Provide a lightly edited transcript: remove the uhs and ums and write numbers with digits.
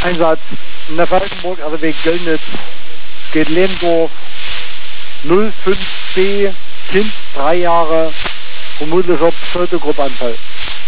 Einsatz Neff-Altenburg, RW Göllnitz, geht Lehndorf, 05B, Kind 3 Jahre, vermutlicher Pseudogruppanfall.